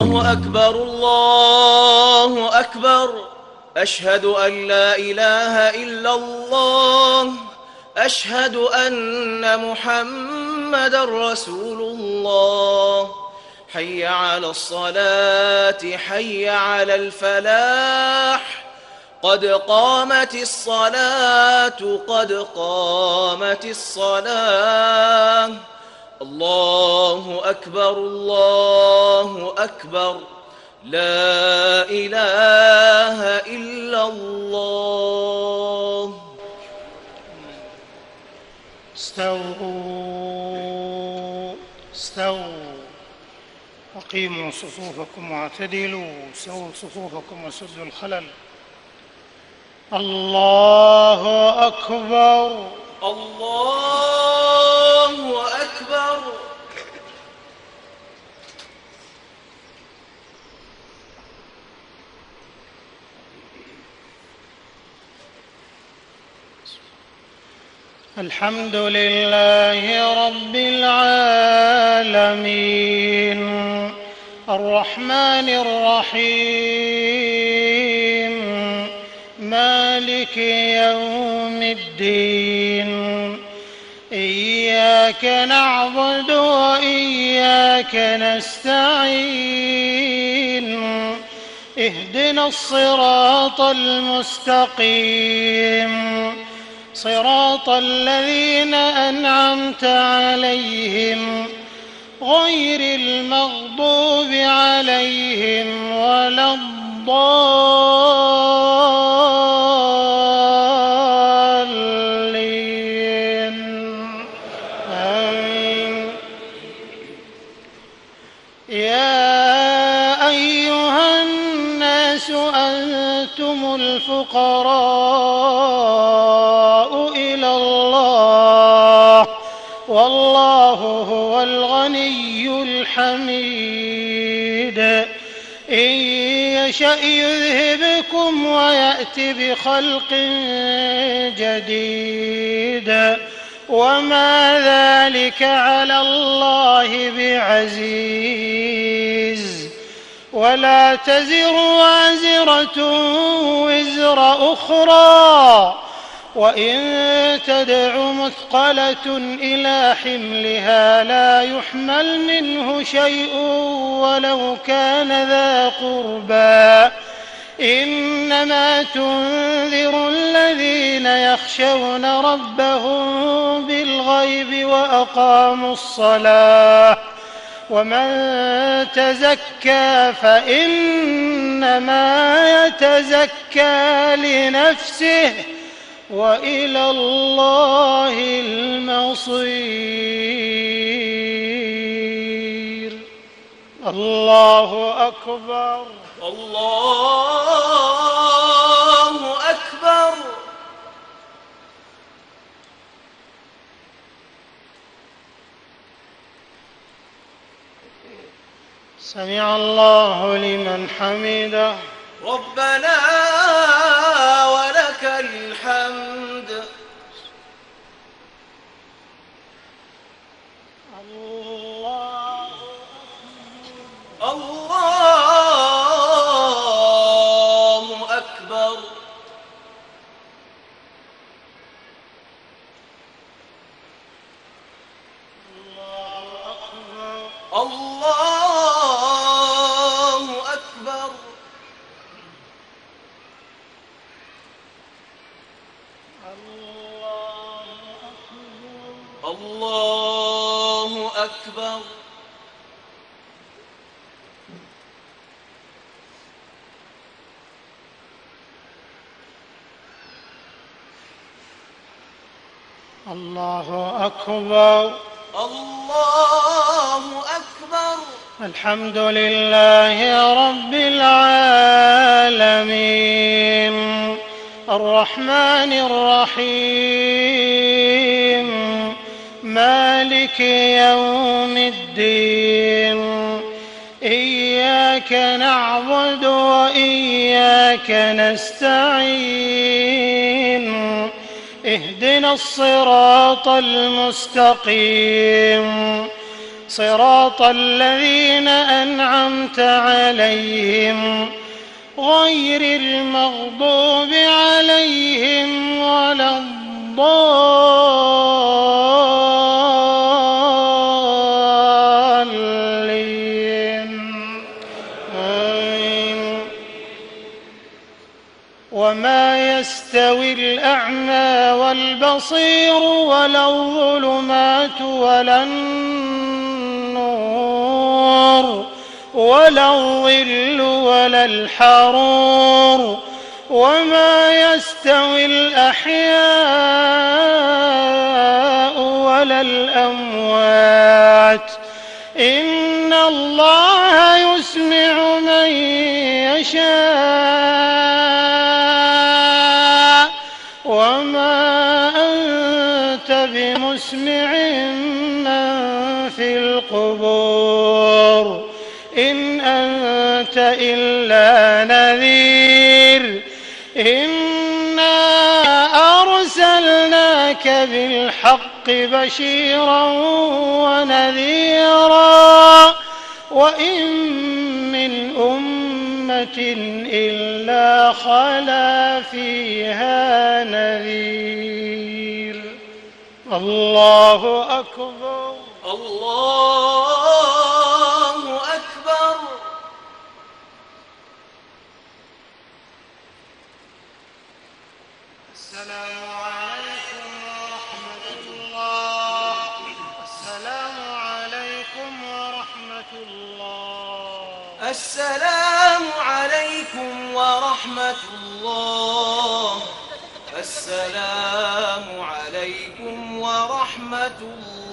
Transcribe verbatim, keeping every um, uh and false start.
الله أكبر الله أكبر أشهد أن لا إله إلا الله أشهد أن محمدًا رسول الله حي على الصلاة حي على الفلاح قد قامت الصلاة قد قامت الصلاة الله أكبر الله أكبر لا إله إلا الله. استووا استووا أقيموا صفوفكم واعتدلوا سووا صفوفكم وسدوا الخلل. الله أكبر الله أكبر. الحمد لله رب العالمين الرحمن الرحيم مالك يوم الدين إياك نعبد وإياك نستعين اهدنا الصراط المستقيم صراط الذين أنعمت عليهم غير المغضوب عليهم ولا الضالين آمين. يا أيها الناس أنتم الفقراء إلى الله والله هو الغني الحميد إن يشأ يذهبكم ويأت بخلق جديد وما ذلك على الله بعزيز. ولا تزر وازرة وزر أخرى وإن تدع مثقلة إلى حملها لا يحمل منه شيء ولو كان ذا قربى إنما تنذر الذين يخشون ربهم بالغيب وأقاموا الصلاة ومن تزكى فإنما يتزكى لنفسه وإلى الله المصير. الله أكبر الله أكبر. سمع الله لمن حمده ربنا ولك الحمد. الله الله أكبر. الله أكبر. الله أكبر. الله أكبر. الله أكبر. الحمد لله رب العالمين الرحمن الرحيم مالك يوم الدين إياك نعبد وإياك نستعين اهدنا الصراط المستقيم صراط الذين أنعمت عليهم غير المغضوب عليهم ولا الضالين آمين. وما يستوي الأعمى والبصير ولا الظلمات ولا النور ولا الظل ولا الحرور وما يستوي الأحياء ولا الأموات إن الله يسمع من يشاء وما أنت بمسمع من في القبور إن أنت إلا نذير إنا أرسلناك بالحق بشيرا ونذيرا وإن من أمة إلا خلا فيها نذير. الله أكبر. الله أكبر. السلام عليكم ورحمة الله. السلام عليكم ورحمة الله. السلام عليكم ورحمة الله. السلام عليكم ورحمة الله.